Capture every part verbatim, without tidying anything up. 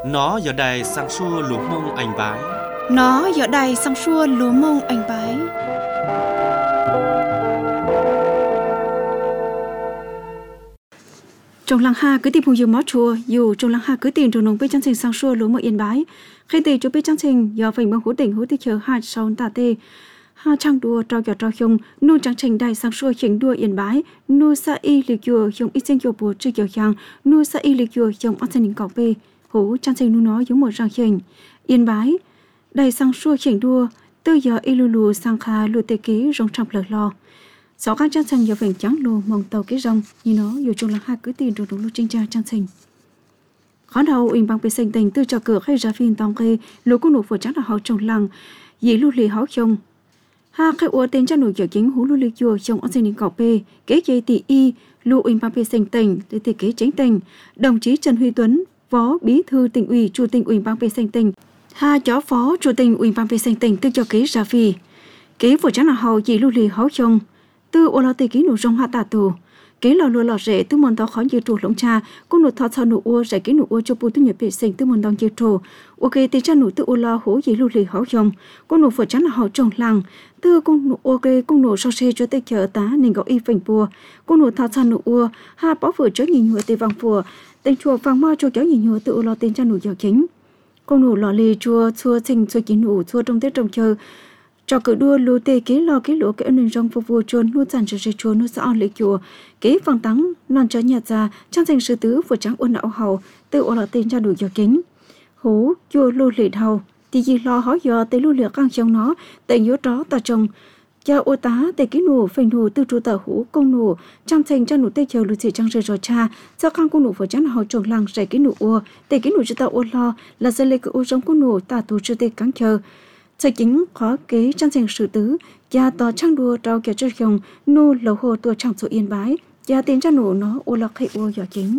Nó giờ đài sang xua lúa mông anh bái. Nó giờ đài sang xua lúa mông anh bái. Trong làng ha cứ tìm hùng dù mó chùa, dù trong làng ha cứ tìm trong nông bê chân trình sang xua lúa mông yên bái. Khi tìm cho bê chân trình, do vệnh mong hữu tỉnh hữu tích chờ hạt sau tà tê. Ha trang đua trao giọt trao hiông, nu trang trình đài sang xua khiến đua yên bái. Nu sa y lịch dùa hiông ít sinh dùa bùa trừ dùa hiang, nu sa y lịch dùa hiông ớt sinh cọc bê. Hữu trang trình nu nó giống một ràng hình. Yên bái, đài sang xua khiến đua, từ giờ y lù lù sang khá lù tê ký rong trăm lợt lo. Sáu các trang trình do vệnh trắng lù mong tàu ký rong, như nó dù trong làng ha cứ tìm trong đúng lù trinh tra trang trình. Khó đầu uyên bằng bê sinh tình từ cho cửa khai ra phiên tòng khê, lù cung nụ phổ trắng là họ trong làng, dĩ lù lì họ không. Ha khai ua tên cha nụ dở chính hú lù lì chùa trong ớt sinh cọc bê, kế dây tỷ y, lù uyên bằng bê sinh tình, để tỷ kế chính tình. Đồng chí Trần Huy Tuấn, Phó Bí thư Tỉnh ủy, Chủ tịch Ủy ban sinh tình. Ha chó Phó Chủ tịch Ủy ban sinh tình từ cho kế ra phi. Kế phổ trắng là họ dĩ lù lì họ không. Từ ô lo tê ký nụ rong hạ tà tù. Kế lò lùa lò rễ tư môn đó khó như trù lông cha, cô nụ thọ thọ nụ ua rễ kế nụ ua cho bù tư nhập vệ sinh tư môn đong như trù. Ok tê cha nụ tư ô lo hổ dĩ lù lì họ dòng, cô nụ phở chắn là họ trồng làng. Tư cô nụ ok cô nụ so xe cho tê chờ tá nên gọi y phình bùa. Cô nụ thọ thọ nụ ua, ha bó phở chớ nhìn nhựa tê vàng phùa, tên chùa vàng mò cho kéo nhìn nhựa tư ô lo tên cha nụ dạo chính. Cô nụ lò lì chùa chùa trình chùa chính nụ chùa trong tết trồng chờ. Cho cử đua lù tê kế lo kế lúa kế ơn rong phục vụ chuồn nuôi sản cho chuồn nuôi sao lệ chùa kế phẳng tắng non cho nhà già trang thành sư tứ vừa trắng ôn ảo hầu tự ôn là tên cho đủ giò kính hú chùa lù lệ hầu thì gì lo hỏi giờ tê lù lệ căng trong nó tê nhớ đó ta trồng cha ô tá tê kế nụ phình nụ từ trụ tờ hú công nụ trang thành cho nụ tê chờ lù chỉ trang rơi rồi cha sao căng công nụ vừa trắng hầu trồng làng rải kế nụ ua tê kế nụ cho ta ôn lo là dây lệ cứ ô giống công nụ ta tụ chưa tê căng chờ. Sở chính khó kế trang trình sự tứ, gia tỏ trang đua trao kẻ trơ khiong, nô lầu hồ tùa trang số yên bái, gia tên trang nổ nó ô lạc hệ ô dọ chính.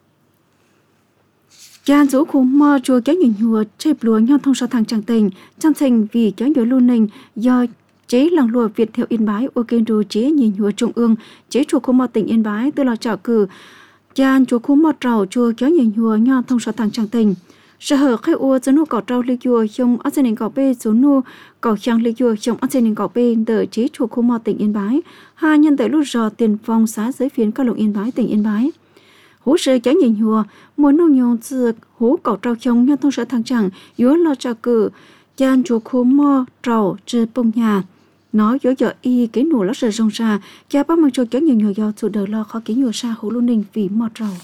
Gia dỗ khu mò chùa kéo nhìn hùa chếp lúa nhau thông so thang trang tình, trang trình vì kéo nhớ lưu nình do chế làng lùa Việt theo yên bái ô kênh rù chế nhìn hùa trung ương, chế chùa khu mò tỉnh yên bái từ lò trào cử, gia chùa khu mò trào chùa kéo nhìn hùa nhau thông so thang trang tình. Sở hở khai ua dân nô cỏ trao lê chùa trong ớt dân cỏ bê số nô cỏ khang lê chùa trong ớt dân cỏ bê đợi chế chùa khu mò tỉnh Yên Bái. Hai nhân tới lúc rò tiền phong xá giới phiến các lộng Yên Bái tỉnh Yên Bái. Hú sư kéo nhìn hùa, muốn nô nhông dư hú cỏ trao trong nhân thông sở thang chẳng yếu lo trao cử chan chùa khu mò trao trừ bông nhà. Nó dỗ dọ y kế nụ lót rời rong ra, cha bác mang cho kéo nhìn nhùa do chủ đời lo khó kế nhùa xa hú luôn ninh vì mò trao.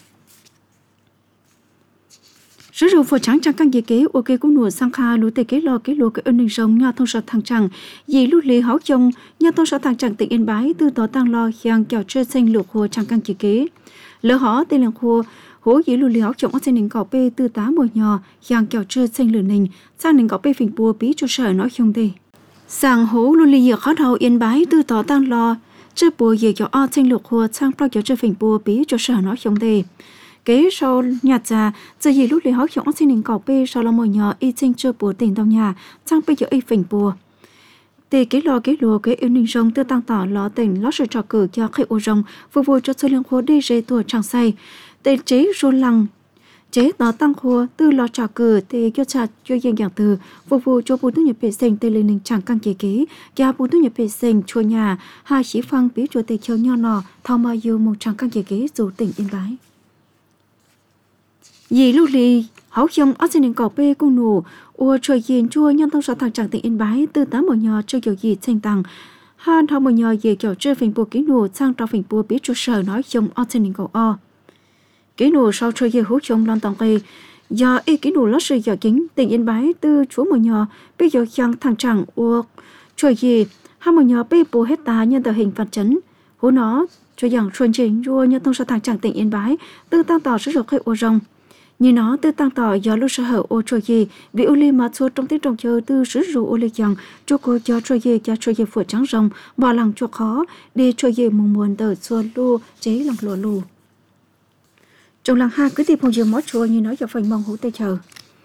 Sử dụng phổ trắng trang căn gì kế ok cũng nụ sang kha lũ tê kế lo kế lúa cái ơn ninh rong nhà thông sở thang chẳng dì lũ lì háo chồng nhà thông sở thang chẳng tỉnh Yên Bái từ đó tăng lo hiang kẹo chơi xanh lục hồ trang căn gì kế lỡ họ tên lượng hồ hố dì lũ lì háo chồng ở trên nền cỏ bê từ tá mùa nhỏ hiang kẹo chơi xanh lửa nình sang nền cỏ bê phình bùa bí cho sở nói không đề sang hố lũ lì khó đầu Yên Bái từ đó tăng lo chơi bùa dì kẹo o xanh lục hồ sang pro kẹo chơi phình bùa bí cho sở nói không đề kế sau nhà già giờ gì lúc lấy họ chọn xin hình cỏ bê sau là mồi nhỏ y sinh chưa bùa tiền tàu nhà sang bây giờ y phình bùa tề kế lo kế lùa kế yêu ninh rong tư tăng tỏ ló tỉnh lót sự trò cử cho khai ô rong phục vụ cho số lượng khô đê rê tuổi trăng say tề chế rô lăng chế đó tăng khô tư ló trò cử tề cho chặt cho dân dạng từ phục vụ cho bùn thu nhập vệ sinh tề lên ninh chẳng căn kế kế và bùn thu nhập vệ sinh chùa nhà hai chỉ phăng bí chùa tề châu nho nọ thao mà yêu một chẳng căn kế kế dù tỉnh Yên Bái. Dì lưu lì, háo trong ớt dân cỏ bê cung nụ, ua trời dền chua nhân thông sở thằng chẳng tỉnh Yên Bái từ tám mùa nhỏ chơi kiểu gì tranh tăng. Han thao mùa nhỏ về kiểu chơi phình bùa ký nụ sang trao phình bùa biết cho sở nói trong ớt dân cỏ o. Ký nụ sau chơi dê hú trong lon tòng cây, do y ký nụ lót sự dạo chính tỉnh Yên Bái từ chúa mùa nhỏ bây giờ chẳng thằng chẳng ua trời dê, hai mùa nhỏ bê bùa hết ta nhân tờ hình phạt chấn. Hú nó cho rằng xuân trình chua nhân thông sở thằng chẳng tỉnh Yên Bái từ tăng tỏ sử dụng khai ua rong. Như nó từ tăng tỏ do lúc sở hữu ô trôi dì vì ô li mà xua trong tiết trồng chơi từ sử dụng ô li chẳng cho cô cho trôi dì cho trôi dì phổi trắng rồng bỏ lăng cho khó để trôi dì mùng muôn tờ xua lù chế lăng lùa lù. Trong làng ha cứ tìm hồng dì mót chua như nó cho phần mong hữu tê chờ.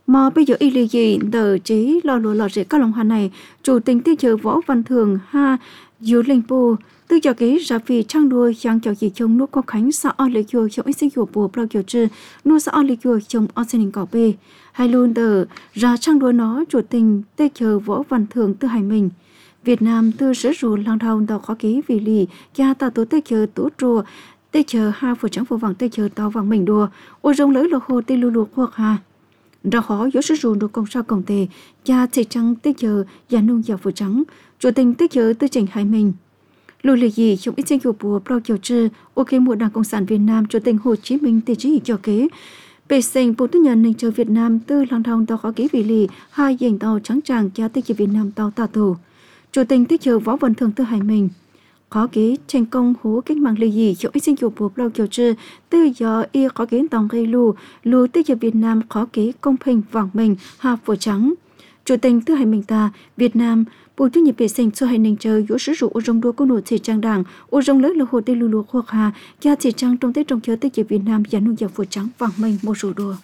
Mà bây giờ y lì gì đờ chỉ lo lụa lọ rễ các lòng hoa này, chủ tình tiêu chợ Võ Văn Thường ha dù linh bù tư cho cái ra vì trang đuôi yang cho gì chồng nước có khánh sa on lấy chùa chồng sinh chùa bùa bao kiểu chư nu sa on lấy chùa chồng on sinh cỏ bê hay luôn đờ ra trang đuôi nó chủ tình tiêu chợ Võ Văn Thường tư hải mình Việt Nam tư sử rù lang thao đào khó ký vì lì cha ta tổ tiêu chợ tổ trùa tiêu chợ ha phụ trắng phụ vàng tiêu chợ tàu vàng mình đùa ô rong lỡ lô hồ tiêu lù lù hoặc ha ra khó yếu sử dụng được công sao công tề cha chỉ trắng tiêu chợ và nông giàu phụ trắng chủ tình tiêu chợ tư trình hải mình lùi lì gì trong ít tranh của bùa bao kiểu trừ ok một đảng cộng sản Việt Nam chủ tịch Hồ Chí Minh tỷ trí cho kế bề sinh bộ tư nhân ninh chờ Việt Nam tư lang thong tàu khó ký vì lì hai dành tàu trắng tràng cha tích Việt Nam tàu tà tù chủ tịch tích chờ Võ Văn Thường tư hải mình khó ký tranh công hố cách mạng lì gì trong ít tranh của bùa bao kiểu trừ tư do y khó ký tòng gây lù lù tích chờ Việt Nam khó ký công bình vàng mình hà phổ trắng chủ tịch tư hải mình ta Việt Nam bộ tư nhập vệ sinh cho hai nền trời yếu sử dụng ô rong đua cô nổ chỉ trang đảng ô rong lớn là hồ tây lù lù hoặc hà gia chỉ trang trong tết trong chờ tết Việt Nam và nông nghiệp phổ trắng vàng mình một số đùa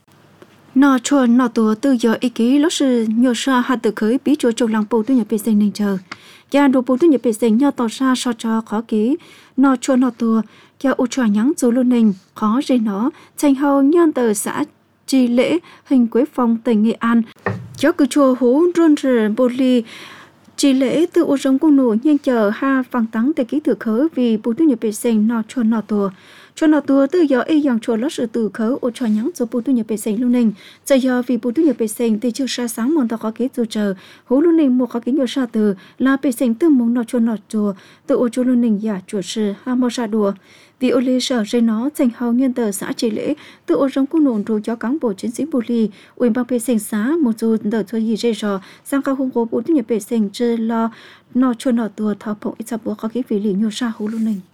nọ chùa nọ tùa tư giờ ý ký lót sự nhiều sa hà tự khởi bí chùa trong làng bộ tư nhập vệ sinh nền trời gia đồ bộ tư nhập vệ sinh nhau tỏ ra so cho khó ký nọ chùa nọ tùa gia ô chùa nhắn dù luôn nền khó dây nó thành hầu nhân tờ xã chi lễ hình Quế Phong tỉnh Nghệ An cho cứ chùa hú rôn rờ bồ lì chỉ lễ từ ô rong cung nổ nhanh chờ ha vàng tắng để ký tự khớ vì bố tư nhập vệ sinh nọ cho nọ tùa cho nọ tùa từ giờ y dòng chùa lót sự từ khớ ô cho nhắn cho bố tư nhập vệ sinh luôn ninh giờ giờ vì bố tư nhập vệ sinh từ chưa sa sáng mòn tao có ký dù chờ hú luôn ninh một có ký nhiều sa từ là vệ sinh từ mong nọ cho nọ chùa từ ô cho luôn ninh giả chùa sư ha mò sa đùa vì ô lê sở dây nó thành hầu nhân tờ xã chỉ lễ từ ô rong cung nổ rồi cho cán bộ chiến sĩ bồ lì ủy ban vệ sinh xã một số đợt thôi gì dây rò sang cao hùng cố bố tư nhập vệ sinh chưa lo nọ cho nọ tùa thảo phộng ít sắp bố có ký vì lì nhiều sa hú luôn ninh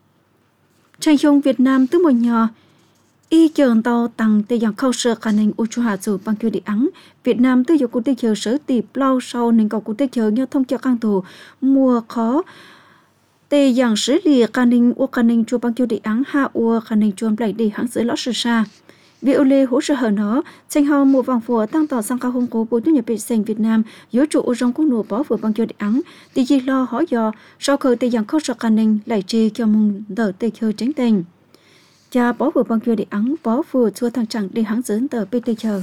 tranh hồng Việt Nam từ một nhỏ y chờn tàu tăng từ dạng khâu sơ khả năng u chu hà dù bằng kiểu địa ắng Việt Nam từ dọc cụ tây chờ sở tịp lâu sau nên cầu cụ tây chờ nhau thông cho căng thủ mùa khó tê dạng sử lìa khả năng u khả năng chua bằng kiểu địa ắng hạ u khả năng chuồn lại đi hãng dưới lót sơ xa vì ô lê hỗ trợ hở nó tranh hồng một vòng phùa tăng tỏ sang cao hông cố bố tư nhập vệ sinh Việt Nam yếu trụ ô rong cung nổ bó vừa bằng kiểu địa ắng thì gì lo hỏi dò sau khởi tê dạng khâu sơ khả năng lại trì cho mong đỡ tê khơi tránh tình cha bó vừa bằng kiểu địa ắng bó vừa chua thằng chẳng đi hãng dưới tờ bê tê chờ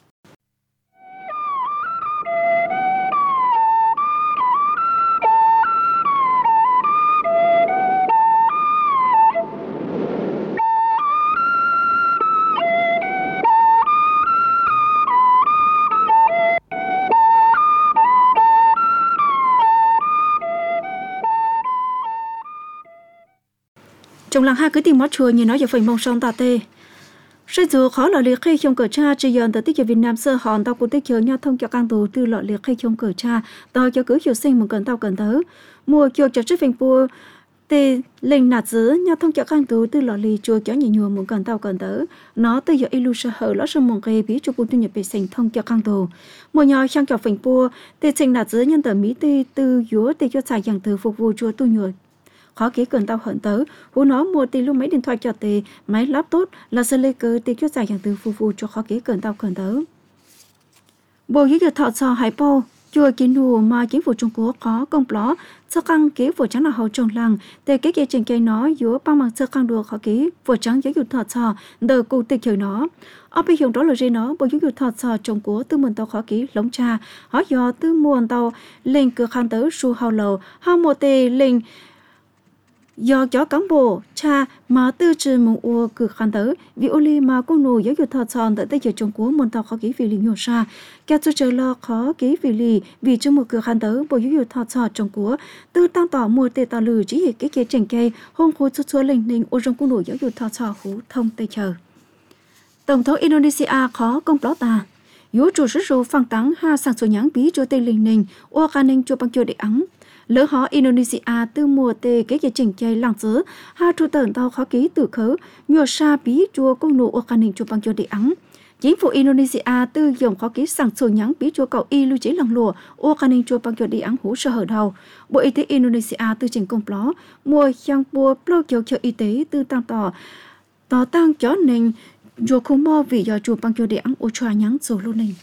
trong làng hai cứ tìm mót chùa như nói giờ phải mong song tà tê Sẽ dù khó lọ liệt khi trong cờ cha chỉ dần tới tích cho Việt Nam sơ hòn tàu của tích chờ nhau thông cho căn tù từ lọ liệt khi trong cờ cha tàu cho cứ hiệu sinh một cần tàu cần tớ mua cho cho chiếc phanh pua tê lên nạt giữ nhau thông cho căn tù từ lọ lì chùa cho nhị nhùa một cần tàu cần tớ nó từ giờ ilu sơ hở lọ sơ mong kê bí cho bùn tu nhập bị sinh thông cho căn tù mua nhau sang cho phanh pua tê sinh nạt giữ nhân tờ mỹ tê từ dúa tê cho xài dần từ phục vụ chùa tu nhùa khó ký cần tao hận tớ hú nó mua tiền lúc máy điện thoại cho tê máy laptop là sơ lê cơ tê cho dài hàng từ phục vụ cho khó ký cần tao cần tớ bộ dưới thọ sò hải po chùa kiến đùa mà chính phủ Trung Quốc có công ló sơ căng ký phủ trắng là hậu trồng làng tê cái kia trên cây nó giữa ba mặt sơ căng đùa khó ký phủ trắng giáo dục thọ sò đờ cụ tê chờ nó ở bên hiệu đó là gì nó bộ giáo dục thọ sò trồng của tư môn tàu khó ký lống trà hỏi do tư môn tàu lên cửa khăn tớ su hào lầu hao một tê lên do chó cán bộ cha mà tư trừ mong ua cử khăn tớ vì ô li mà con nô giáo dục thọ tròn tại tây giờ Trung Quốc môn tàu khó ký vì lý nhiều xa các chú chờ lo khó ký vì lý vì trong một cửa khăn tớ bộ giáo dục thọ tròn Trung Quốc tư tăng tỏ mua tê tàu lử chỉ hệ cái kia chèn cây hôm khối chút xua lên ninh ô trong con nô giáo dục thọ tròn hú thông tây chờ tổng thống Indonesia khó công ló ta yếu chủ sử dụng phẳng tắng ha sang số nhãn bí cho tây linh ninh ô khả ninh cho bằng cho để ắng lỡ họ Indonesia từ mùa tê cái chương trình chơi làng xứ hai trụ tận tàu khó ký từ khớ nhiều sa bí chùa công nụ ở khả chùa bằng cho địa ắng chính phủ Indonesia từ dòng khó ký sẵn sổ nhắn bí chùa cậu y lưu chế làng lụa ở khả chùa bằng cho địa ắng hú sơ hở đầu bộ y tế Indonesia từ trình công ló mùa giang bùa plo cho cho y tế từ tăng tỏ tỏ tăng cho nền dù không mò vì do chùa bằng cho để ăn ô chua nhắn số luôn này.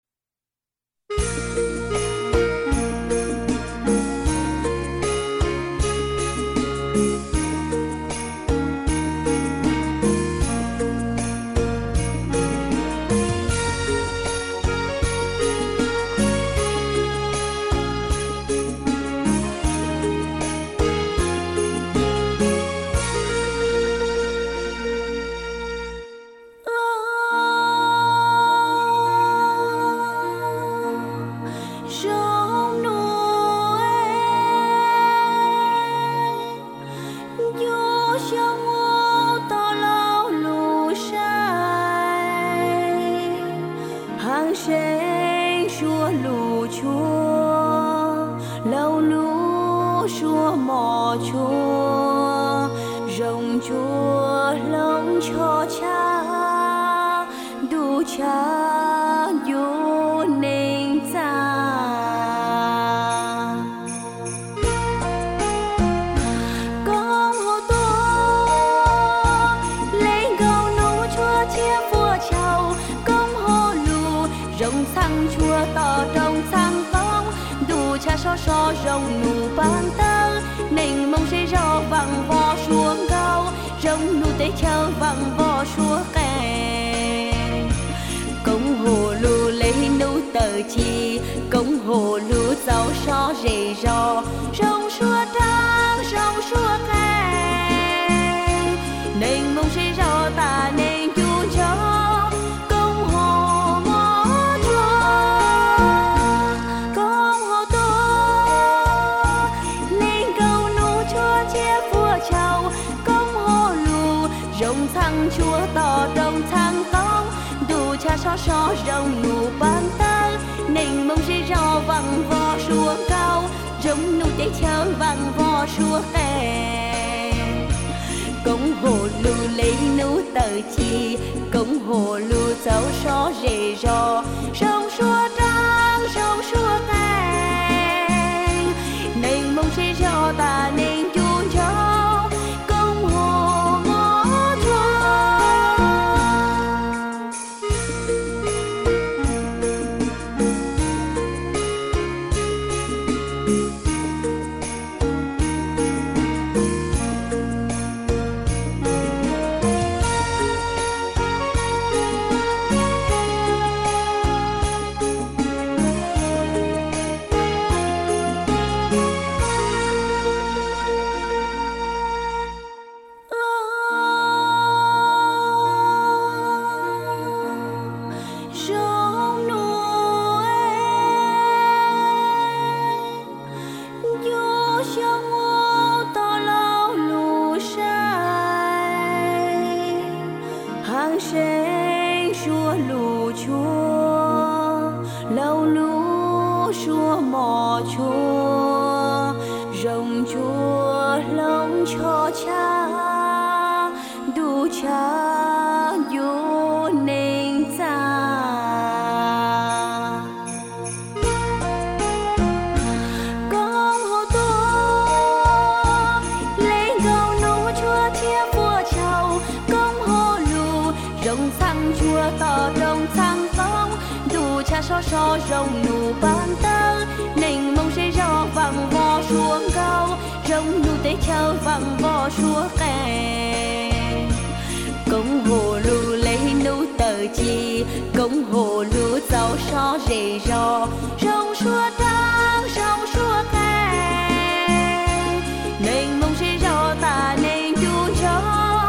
so so rồng nụ ban tơ nền mông sẽ rò vàng vò xuống cao rồng nụ tế chờ vàng vò xuống kè công hồ lù lấy nụ tờ chi công hồ lù giàu so rề rò rồng xua trăng rồng xua kè nền mông sẽ rò ta nên chu cho thăng chúa tỏ đồng thăng tông đủ cha so so rồng nụ ban tơ nền mông dây rò vàng vò xuống cao rồng nụ tế chờ vàng vò xuống kè công hồ lù lấy nụ tờ chi công hồ lù cháu so rề rò rồng xua trăng rồng xua kè nền mông dây rò ta nên chuông cho so so rồng nụ ban tơ nền mông sẽ rò vàng vò xuống cao rồng nụ tế chờ vàng vò xuống kè công hồ lù lấy nụ tờ chi công hồ lù giàu so rề rò rồng xua trăng rồng xua kè nền mông sẽ rò ta nên chu cho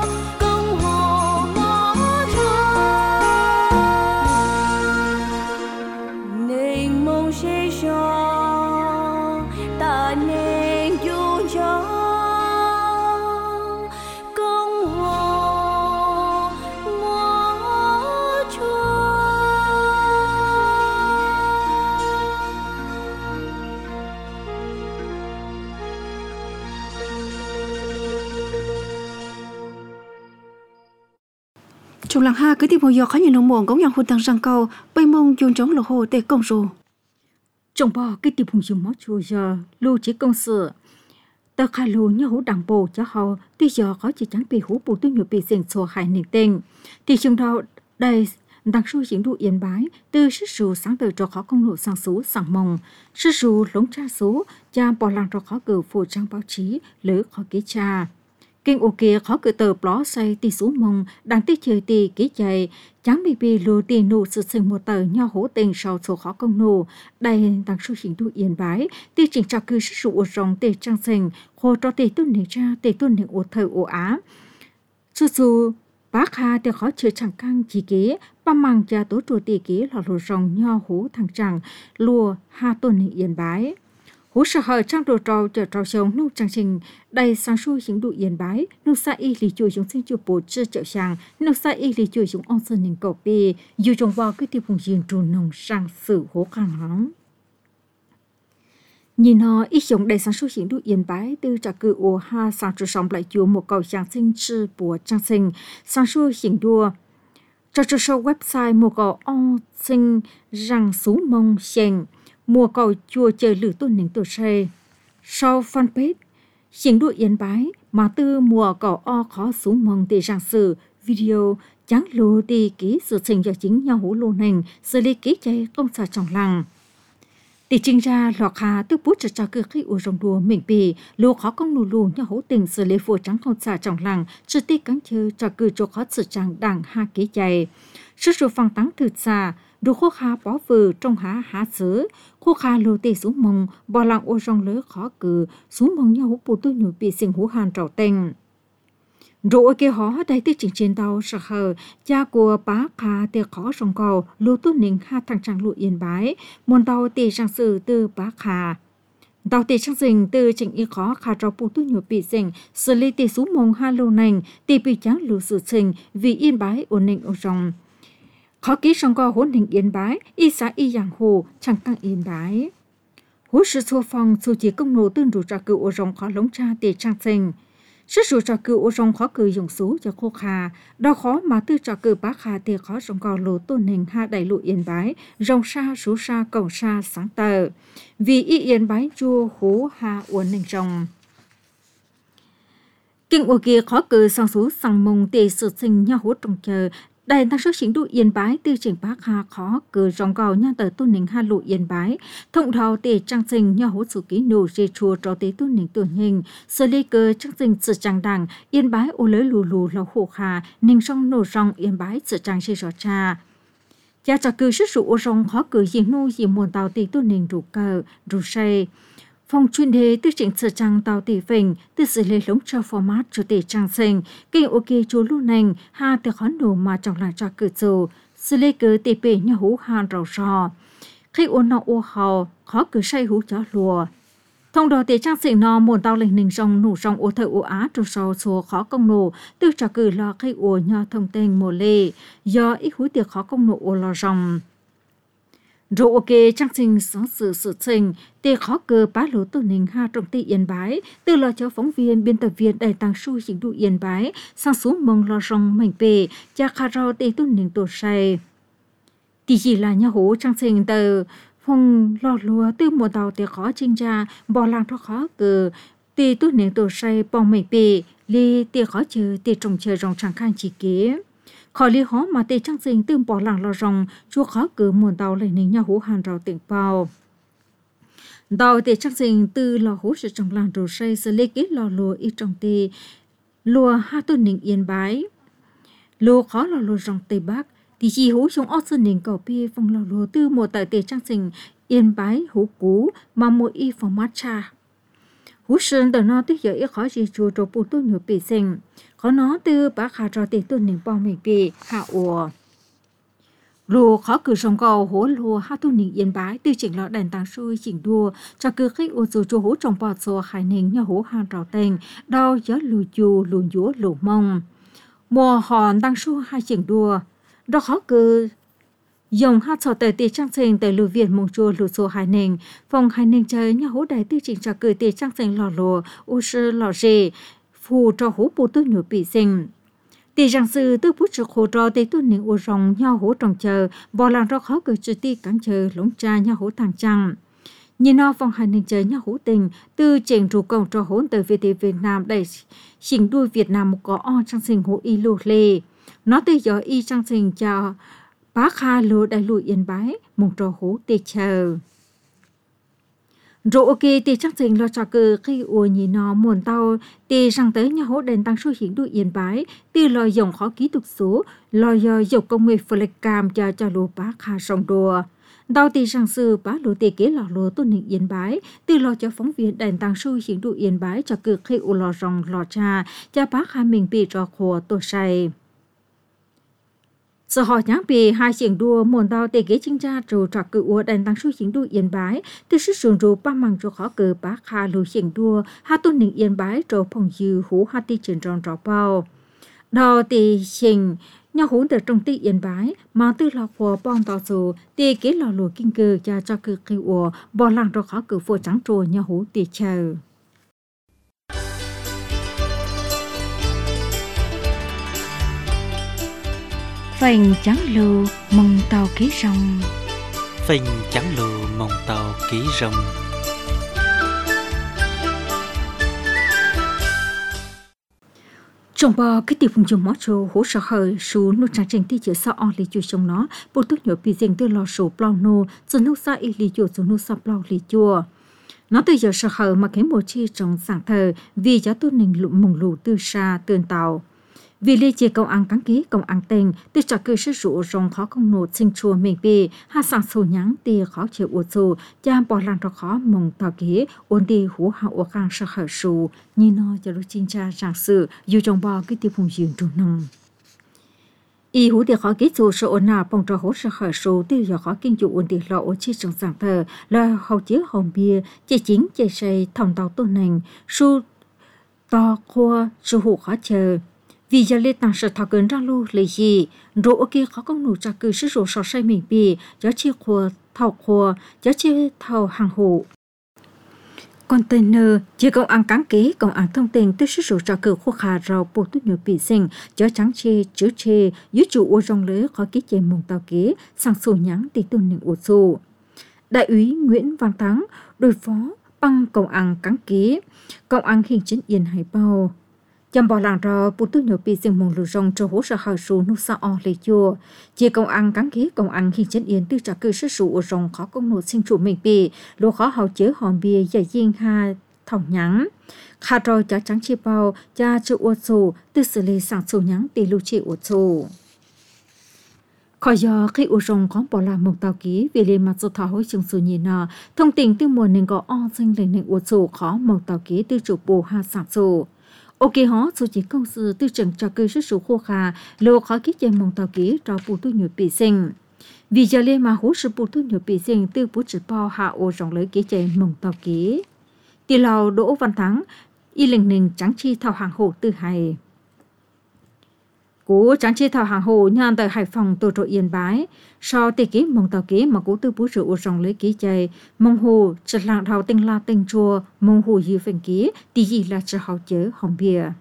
Trong làng ha cứ tìm hồi giờ khó nhìn nông muộn cũng nhận hụt tăng răng câu bay mông chuông trống lỗ hồ để công rù trong bò cái tìm hùng dùng máu chùa giờ lưu chế công sự tờ khai lù nhau hữu đảng bộ cho họ tuy giờ có chỉ trắng bị hữu bù tôi nhiều bị dành số hại nền tình thì chúng đó đây đặc số diễn đu yên bái từ sức sù sáng từ cho khó công lộ sang số sang mông sức sù lống tra số cha bỏ làng cho khó cử phụ trang báo chí lỡ khó ký cha kinh ô kia khó cử tờ blog say tì số mông đang tích chơi tì ký chạy chẳng bị bị lù tì nụ sự sinh một tờ nhau hỗ tình sau số khó công nụ đây đặc số diễn đu yên bái tì chỉnh tra cư sức sù rong tì trang sinh hồ cho tì tuân nền cha tì tuân nền ô thơ ô á su su bác hà thì khó chơi chẳng căng chỉ kế ba mang cha tố chùa tì kế là lùa rong nho hú thằng chẳng lùa hà tuần hình yên bái hú sợ hờ trang đồ trâu chờ trâu sông nụ trang trình đầy sáng su hình đụ yên bái nụ sa y lì chùi chúng sinh chùa bố chư chợ sang nụ sa y lì chùi chúng ông sơn hình cầu bì dù trong vào cái tiệp hùng diện trù nồng sang sự hố khăn hóng nhìn họ ít giống đầy sáng suốt hiện đủ yên bái từ trả cử ô ha sáng chủ sống lại chùa một cầu giáng sinh sư bùa trang sinh sáng suốt hiện đua cho cho show website một cầu on sinh rằng sú mông xèn một cầu chùa chờ lử tuần nỉnh tổ xe sau fanpage hiện đủ yên bái mà từ mùa cầu o khó sú mông để rằng sự video chẳng lù đi ký sự sinh do chính nhau hữu lô nành xử lý ký chạy công sở trong làng thì chính ra lọt hà tức bút cho cho cơ khi u rong đùa mình bì lô khó công lù lù nhau hỗ tình xử lý phù trắng không xả trong làng sự tí cắn chơi cho cư cho khó sự trắng đảng ha kế chạy sự sự phăng tắng thực xa đủ khô hà bỏ vừ trong há há sứ khô hà lô tê xuống mông bỏ làng u rong lỡ khó cử xuống mông nhau hỗ bù tôi nhủ bị sinh hú hàn trào tình rồi kia họ đại tiết chỉnh trên tàu sợ hờ cha của bá khá tiệc khó trong cầu lô tu ninh ha thằng trang lụa yên bái môn tàu tì trang sử từ bá khá tàu tì trang dình từ chỉnh y khó khá trò bù tu nhủ bị dình xử lý tì xuống mông ha lô nành tì bị trắng lù sự trình vì yên bái ổn định ở trong khó ký trong cầu hỗn định yên bái y xã y giang hồ chẳng căng yên bái hú sự xua phong su chỉ công nổ tương đủ trả cựu ở trong khó lống cha tì trang dình sức sửa trò cựu trong khó cử dùng số cho khô khà đau khó mà tư trò cử bác khà thì khó trong cò lô tôn hình ha đại lộ yên bái rong sa số sa cầu sa sáng tờ vì y yên bái chua hú ha uốn hình rong kinh ô kia khó cử sang số sang mông tề sự sinh nhau hú trong chờ đại năng số chính đủ yên bái tư chỉnh bác hà khó cử rong cầu nha tờ tôn hình ha lộ yên bái thông đầu tề trang sinh nhau hú sự ký nổ dê chùa trò tế tôn hình tưởng hình sơ lê cơ trang sinh sự trang đảng yên bái ô lỡ lù lù lò khổ khà ninh song nổ rong yên bái sự trang dê rõ cha cha cho cử sức rủ ô rong khó cử gì nô gì muôn tàu tế tôn hình rủ cờ rủ say phòng chuyên đề tư chỉnh sự trang tàu tỷ phình tư xử lý lống cho format cho tỷ trang sinh kinh ok chú lưu nành ha từ khó nổ mà trong lại cho cử dù xử lý cứ tỷ bể nhà hú hàn rầu rò khi ôn nọ ô hào khó cử say hú cho lùa thông đồ tỷ trang sinh nọ muôn tàu lệnh nình rong nổ rong ô thợ ô á trù sầu xùa khó công nổ tư cho cử lo khi ổ nhỏ thông tình mùa lê do ít hú tiệc khó công nổ ô lo rong rồi ok trang sinh sáng sự sự trình tê khó cơ bá lỗ tôn hình ha trong tê yên bái từ lo cho phóng viên biên tập viên đại tàng su chính đủ yên bái sang xuống mông lo rong mảnh bề cha khá rau tê tôn hình tổ say thì chỉ là nhà hố trang sinh tờ phong lo lúa từ mùa tàu tê khó chinh ra bỏ làng cho khó cơ tê tôn hình tổ say bong mảnh bề li tê khó chờ tê trồng chờ rong trang khang chỉ kế khỏi lý khó mà tê trang sinh tương bỏ làng lo rong chúa khó cử muôn tàu lại nên nhà hố hàn rào tỉnh bao tàu tê trang sinh từ lò hố sự trong làng đồ say sẽ lấy kết lò lùa ít trong tê lùa ha tôn nỉnh yên bái lùa khó lò lùa rong tây bắc thì chỉ hố trong ót sơn nỉnh cầu bê phong lò lùa từ một tại tê trang sinh yên bái hố cú mà mỗi y phòng mát cha hú sơn tờ nó tích giờ ít khó gì chùa trò bù tôn nhiều bì sinh khó nó từ bác hà trò tê tôn nỉnh bao mình bì hạ ủa lùa khó cử sông cầu hố lùa ha tôn nỉnh yên bái từ chỉnh lọ đèn tàng xui chỉnh đua cho cử khách ủa dù chùa hố trồng bọt xùa khải nỉnh nhà hố hàn trò tên đau gió lùi chù lùi dúa lù mông mùa hòn tàng xui hai chỉnh đua đó khó cử dòng hát sọ tờ tê trang sinh tờ lù việt mông chùa lù xô hải nền phòng hải nền chơi nhà hố đại tư chỉnh cho cử tê trang sinh lò lùa u sư lò rê phù cho hố bù tư nhủ bị sinh tê trang sư tư bút trực hồ trò tê tuân nền u rong nhà hố trồng chờ bỏ làng cho khó cử chữ tê cắn chờ lống cha nhà hố thằng trăng Nhìn nó vòng hành hình chơi nhà hữu tình từ chèn rủ công cho hỗn từ Việt Việt Nam đầy xình đuôi Việt Nam một có o trang sinh hữu y lô lê. Nó từ giờ y trang sinh cho bác Hà lô đại lùi yên bái mong cho hữu tê chờ. Rồi ok thì chắc chắn là cho cơ khi ua nhìn nó muốn tao thì rằng tới nhà hỗ đền tăng số hiện đuôi yên bái từ lời dòng khó kỹ thuật số lời dòng công nghệ flycam cho cho lô bác Hà sông đùa. Đào thì rằng sư bá lô tê kế lò lô tôn hình yên bái từ lo cho phóng viên đền tăng số hiện đuôi yên bái cho cơ khi ua lò rong lò cha cho bác Hà mình bị trò khổ tổ say. Sở họ nhãn bì hai chuyện đua muốn đào tê ghế chính ra rồi trò cự ua đèn tăng số chuyện đua yên bái từ sức sườn rồi ba măng rồi khó cử bác hà lùi chuyện đua hai tôn nịnh yên bái rồi phòng dư hú hai tì chuyển tròn trò bao đào tê chuyện nhau hốn từ trong tì yên bái mà từ lò phò bong tàu dù tê ghế lò lùi kinh cư cho cho cự kêu ua bò lăng rồi khó cử phô trắng trồi nhau hú tì chờ. Phành trắng lù mong tàu ký rồng. Phành trắng lù mong tàu ký rồng. Trong bò cái tiệp vùng dùng mỏ trâu hỗ trợ hơi số nô trang trình ti chữa sao on lý chùa trong nó bộ tốt nhỏ bị dành từ lò số plau nô từ nô sa y lý chùa từ nô sa plau lý chùa nó từ giờ sợ hở mà cái một chi trong sáng thờ vì giá tốt nình lụm mồng lù từ xa tường tàu vì lý chia công ăn cắn ký công ăn tình từ trả cơ sử dụng rong khó công nổ sinh chùa mình bì hạ sáng sổ nhắn tì khó chịu ổ dù cha bỏ làng cho khó mong tàu ký ổn đi hú hạ ổ khang sợ hở sù như nó cho lúc chính tra rằng sự dù trong bò cái tiêu phùng dường trù nông y hú thì khó ký dù sợ ổn nào bằng trò hỗ sợ hở sù tiêu giờ khó kinh dụ ổn đi lo ổ chi trong sáng thờ là hậu chế hồng bia chế chính chế xây thòng tàu tôn nành su to khoa su hụ khó chờ vì giờ lê tăng sự thao cơn ra lu lấy gì rồi ok khó công nụ trả cử sử dụng sò say mình bì giá chia khoa thao khoa giá chia thao hàng hộ container chỉ công ăn cán kế công ăn thông tin tới sử dụng trả cử khoa khả rau bộ tốt nhiều bị sinh giá trắng chê chữ chê dưới chủ ô rong lưới khó ký chê mông tàu kế sang sổ nhắn tỷ tôn những ô xô đại úy Nguyễn Văn Thắng đối phó băng công ăn cán kế công ăn hình chính yên hải bao chăm bỏ làng rò bút tôi nhớ bị riêng mong lù rong cho hỗ trợ hở số nô sa o lê chùa chỉ công ăn cắn khí công ăn khi chân yên từ trả cư sức sụ rong khó công nô sinh chủ mình bị lô khó hậu chế hòn bia giải riêng ha thòng nhắn khá rồi cha trắng chi bao cha chữ ô sù từ xử lý sản sù nhắn tỷ lưu trị ô sù khỏi giờ khi ô rong có bỏ làm một tàu ký vì lên mặt số thảo hối trường sù nhìn nọ thông tin từ mùa nên có o sinh lên nên ô sù khó một tàu ký từ chủ bù ha sản sù ok họ số chỉ công sự tư trần cho cơ sức số khô khà lô khó kích trên mong tàu ký cho phụ tu nhiều bị sinh vì giờ lên mà hỗ trợ phụ tu nhiều bị sinh từ bút chỉ bao hạ ô rộng lấy ký trên mong tàu ký tỷ lào Đỗ Văn Thắng y lình nình trắng chi thảo hàng hồ từ hải cú trắng chi thảo hàng hồ nhàn tại Hải Phòng tổ trội Yên Bái sau tỷ ký mong tàu ký mà cú từ bút rượu ô rộng lấy ký trên mong hồ chật làng thảo tinh la tinh chùa mong hồ dư phần ký tỷ gì là chợ hậu chớ hồng bia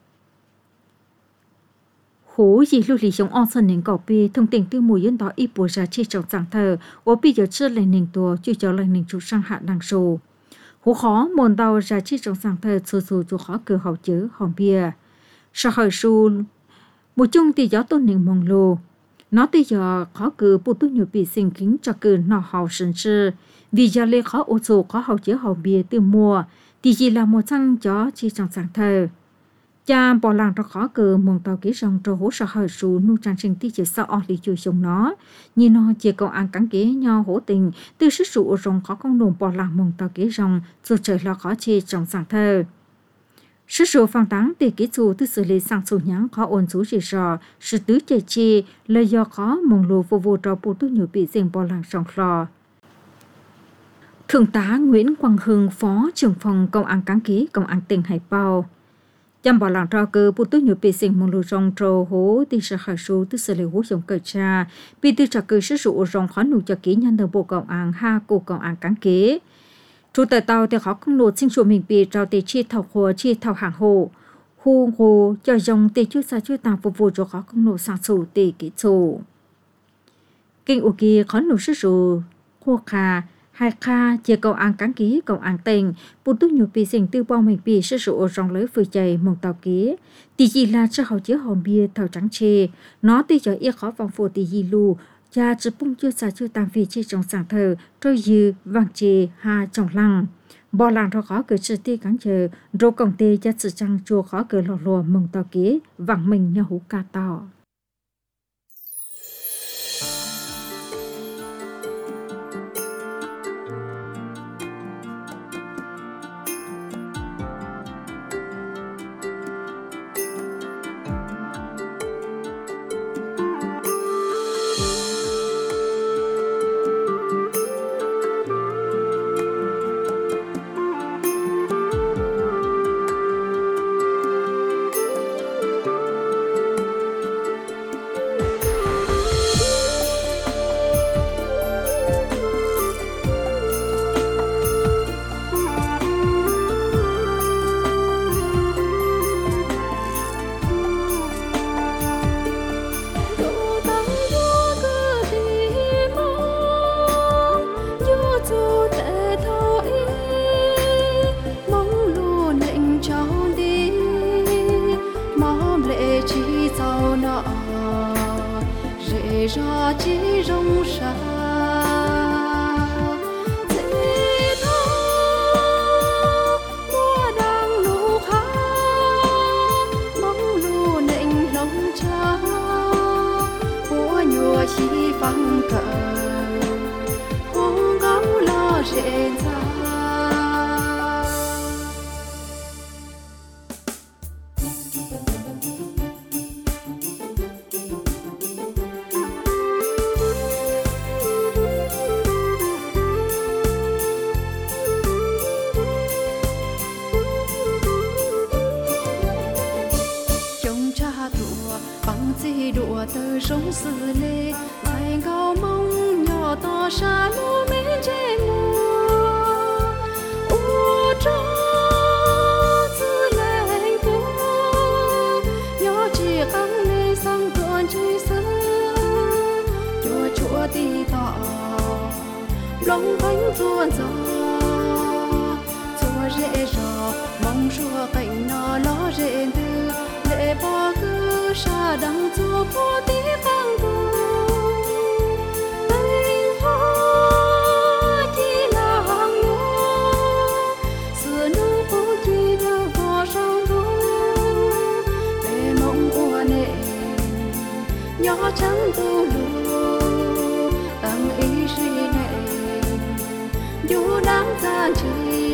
hú gì lưu lý sống on sân nền cỏ bì thông tin từ mùi yên đó ít bùa ra chi trong sáng thờ ô bì giờ chưa lại nền tua chưa cho lại nền chủ sang hạ đằng sổ hú khó mồn đào ra chi trong sáng thờ sù sù chủ khó cửa hậu chớ hồng bia sau hỏi su một chung thì gió tôn nền mong lô nó thì giờ khó cử bộ tu nhiều bị sinh kính cho cử nọ hậu sinh sư vì giờ lê khó ô sổ khó hậu chớ hậu bia từ mùa thì chỉ là một trang gió chi trong sáng thờ cha bỏ làng cho khó cử mong tàu ký rong cho hỗ trợ hở số nu trang sinh tí chỉ sao on lý chui sống nó như nó chỉ còn ăn cắn kế nhau hỗ tình từ sức sụ rong khó công nồng bỏ làng mong tàu ký rong rồi trời là khó chi trong sáng thờ sức sụ phang táng để ký chủ từ xử lý sang sụ nhắn khó ổn số chỉ rõ sự tứ chạy chi là do khó mong lù vô vô cho bộ tu nhiều bị riêng bỏ làng rong lò Thượng tá Nguyễn Quang Hưng, Phó trưởng phòng công an cán ký công an tỉnh Hải Bao chăm bỏ làng trao cơ bộ tu nhiều bị sinh mong lù rong trâu hố thì sẽ khởi số từ xử lý hố giống cờ cha bị từ trả cơ sức sụ rong khó nụ cho ký nhân được bộ công an ha cô công an cán ký chủ tờ tàu thì khó không nộp sinh chủ mình bị trao tê chi thảo hồ chi thảo hàng hồ hồ hồ cho dòng tê chú xa chú tàng phục vụ cho khó không nộp sản xuất tê kỹ chủ kinh ô kia khó nộp sức sụ khô khà hai kha chia cầu ăn cán ký cầu ăn tình bút tu nhiều bị sinh tư bao mình bị sự sự rong lưới phơi chạy mong tàu ký tỷ gì là cho họ chứa hòm bia thầu trắng chê nó tỷ cho yêu khó vòng phổ tỷ gì lu cha chỉ bung chưa xa chưa tam phi chê trong sàng thờ trôi dư vàng chê ha trong lăng bò làng cho khó cử sự ti cắn chờ rô công tê cha sự trăng chùa khó cử lò lùa mong tàu ký vàng mình nhau hú ca tỏ. ra chỉ rong xa dễ tha mùa đang nụ khá mong lù nịnh lòng cha của nhùa chi vắng cờ hôn gấu lo rễ ra đùa tơ sống sự lê ai cao mong nhỏ to xa lúa mến chê mùa ua cho sự lệnh của nhỏ chỉ căng lê sang tuần chơi sớm chùa chùa tì tỏ lòng bánh tuôn gió chùa rễ rò mong chùa cảnh nó lo rễ tư lệ bỏ cứ xa đằng chùa phố tí vang tu anh hoa chỉ là hàng lúa xưa nước phố chỉ đã bỏ sau thu về mong của nệ nhỏ trắng tu lù tăng ý suy nệ dù đáng ra chơi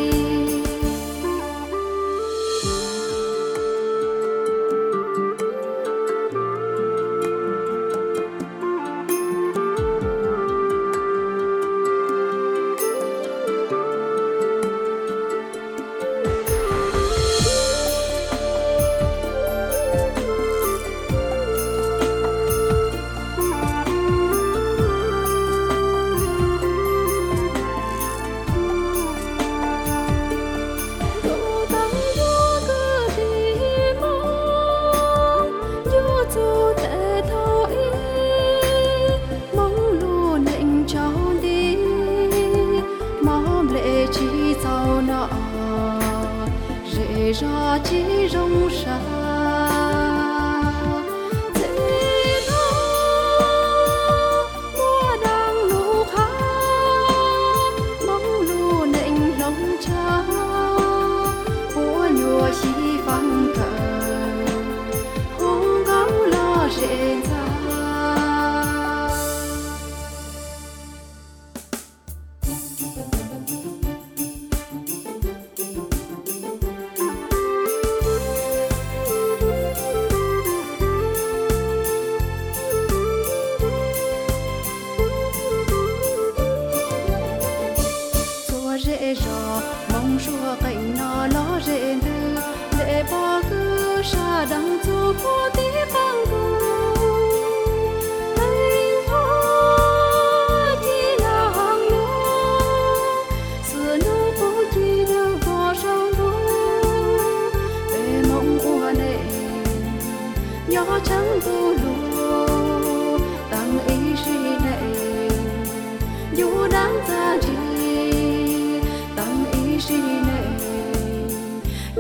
ra chỉ rong xa dễ tha mùa đang nụ khá mong lù nịnh lòng cha của nhùa chi vắng cờ hôn gấu lo rễ ra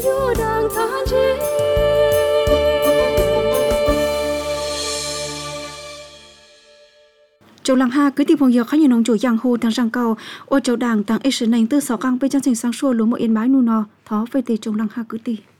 chúa đang than chi châu lăng ha cứ tìm phong hiệu khá nhiều nông chủ giang hồ thằng răng cầu ô châu đảng thằng ấy sử nành tư sáu căng bên trong thành sang xua lúa một yên bái nu nò thó về tề châu lăng ha cứ tìm